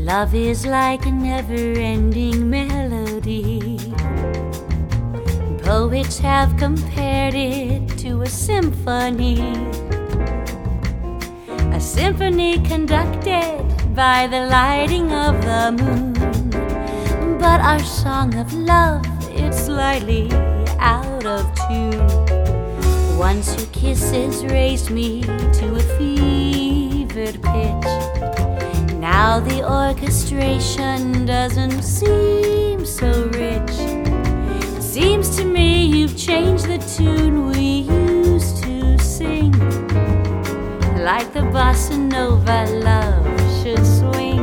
Love is like a never-ending melody. Poets have compared it to a symphony. A symphony conducted by the lighting of the moon. But our song of love, it's slightly out of tune. Once your kisses raised me to a fevered pitch. Now the orchestration doesn't seem so rich. It seems to me you've changed the tune we used to sing, like the bossa nova love should swing.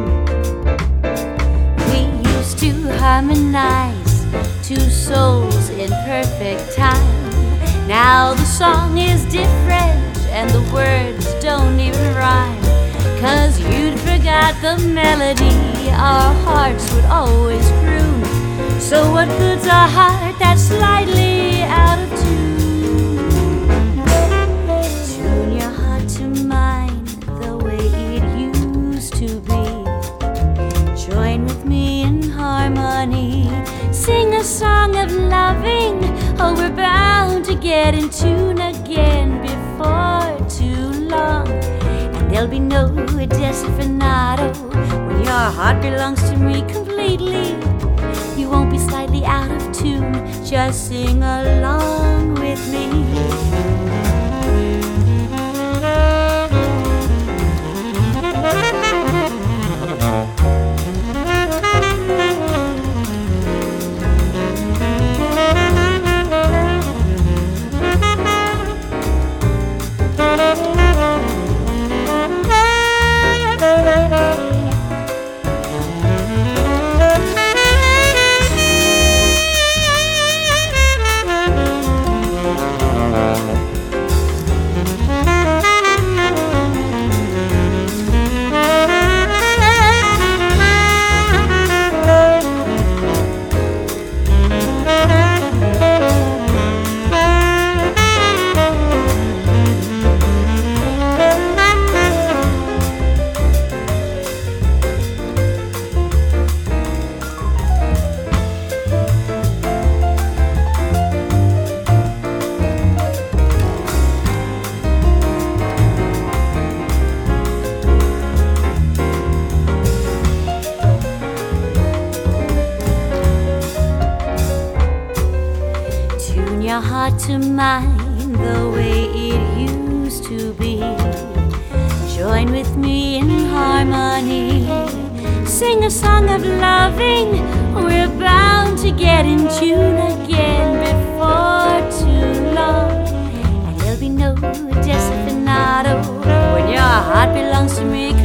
We used to harmonize, two souls in perfect time. Now the song is different and the words don't even rhyme. 'Cause you'd forgot the melody our hearts would always croon. So what good's a heart that's slightly out of tune? Tune your heart to mine the way it used to be. Join with me in harmony. Sing a song of loving. Oh, we're bound to get in tune again before too long. There'll be no desafinado when your heart belongs to me completely. You won't be slightly out of tune, just sing along with me. Your heart to mine the way it used to be. Join with me in harmony. Sing a song of loving. We're bound to get in tune again before too long. And there'll be no desafinado when your heart belongs to me